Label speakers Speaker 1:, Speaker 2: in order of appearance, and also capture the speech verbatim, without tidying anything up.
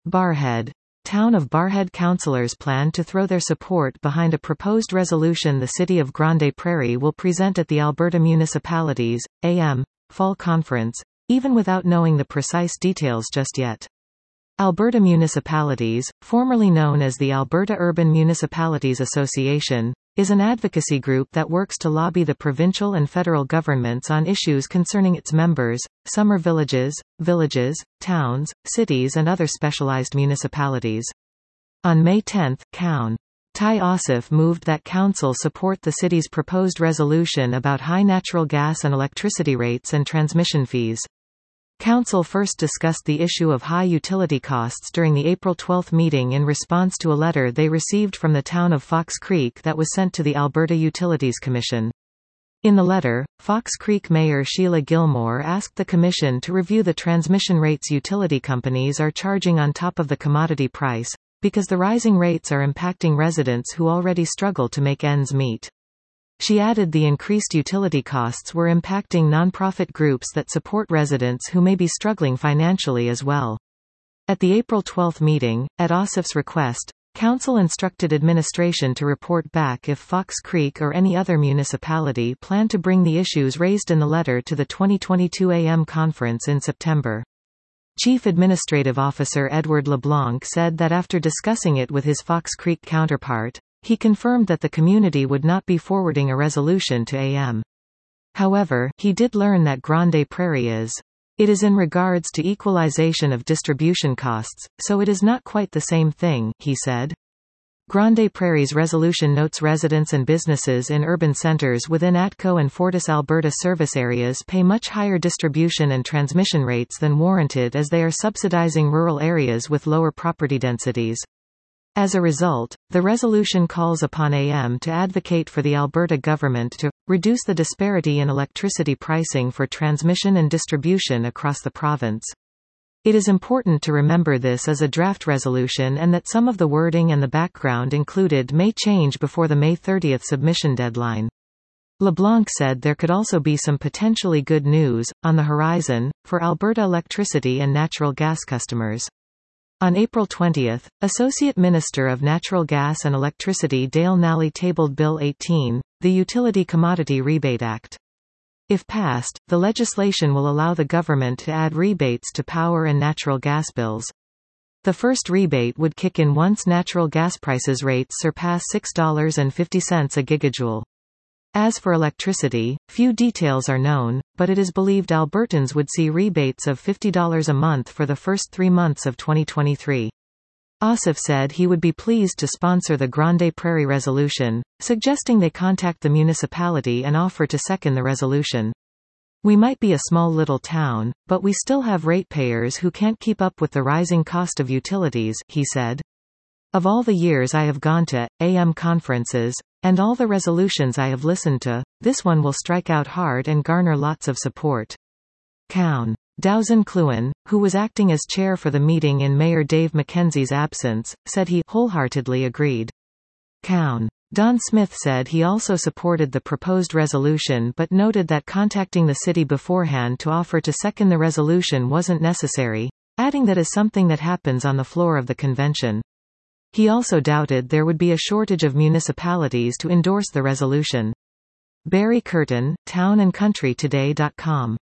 Speaker 1: Barrhead. Town of Barrhead councillors plan to throw their support behind a proposed resolution the City of Grande Prairie will present at the Alberta Municipalities, A M, Fall Conference, even without knowing the precise details just yet. Alberta Municipalities, formerly known as the Alberta Urban Municipalities Association, is an advocacy group that works to lobby the provincial and federal governments on issues concerning its members, summer villages, villages, towns, cities and other specialized municipalities. On May tenth, Coun. Ty Ossoff moved that Council support the city's proposed resolution about high natural gas and electricity rates and transmission fees. Council first discussed the issue of high utility costs during the April twelfth meeting in response to a letter they received from the town of Fox Creek that was sent to the Alberta Utilities Commission. In the letter, Fox Creek Mayor Sheila Gilmore asked the Commission to review the transmission rates utility companies are charging on top of the commodity price, because the rising rates are impacting residents who already struggle to make ends meet. She added the increased utility costs were impacting nonprofit groups that support residents who may be struggling financially as well. At the April twelfth meeting, at Ossoff's request, Council instructed administration to report back if Fox Creek or any other municipality planned to bring the issues raised in the letter to the twenty twenty-two A M conference in September. Chief Administrative Officer Edward LeBlanc said that after discussing it with his Fox Creek counterpart, he confirmed that the community would not be forwarding a resolution to A M. However, he did learn that Grande Prairie is. It is in regards to equalization of distribution costs, so it is not quite the same thing, he said. Grande Prairie's resolution notes residents and businesses in urban centres within ATCO and Fortis Alberta service areas pay much higher distribution and transmission rates than warranted as they are subsidizing rural areas with lower property densities. As a result, the resolution calls upon A M to advocate for the Alberta government to reduce the disparity in electricity pricing for transmission and distribution across the province. It is important to remember this as a draft resolution and that some of the wording and the background included may change before the May thirtieth submission deadline. LeBlanc said there could also be some potentially good news on the horizon for Alberta electricity and natural gas customers. On April twentieth, Associate Minister of Natural Gas and Electricity Dale Nally tabled Bill eighteen, the Utility Commodity Rebate Act. If passed, the legislation will allow the government to add rebates to power and natural gas bills. The first rebate would kick in once natural gas prices rates surpass six dollars and fifty cents a gigajoule. As for electricity, few details are known, but it is believed Albertans would see rebates of fifty dollars a month for the first three months of twenty twenty-three. Ossoff said he would be pleased to sponsor the Grande Prairie resolution, suggesting they contact the municipality and offer to second the resolution. We might be a small little town, but we still have ratepayers who can't keep up with the rising cost of utilities, he said. Of all the years I have gone to A M conferences, and all the resolutions I have listened to, this one will strike out hard and garner lots of support. Coun. Dowson Cluin, who was acting as chair for the meeting in Mayor Dave McKenzie's absence, said he wholeheartedly agreed. Coun. Don Smith said he also supported the proposed resolution but noted that contacting the city beforehand to offer to second the resolution wasn't necessary, adding that is something that happens on the floor of the convention. He also doubted there would be a shortage of municipalities to endorse the resolution. Barry Curtin, town and country today dot com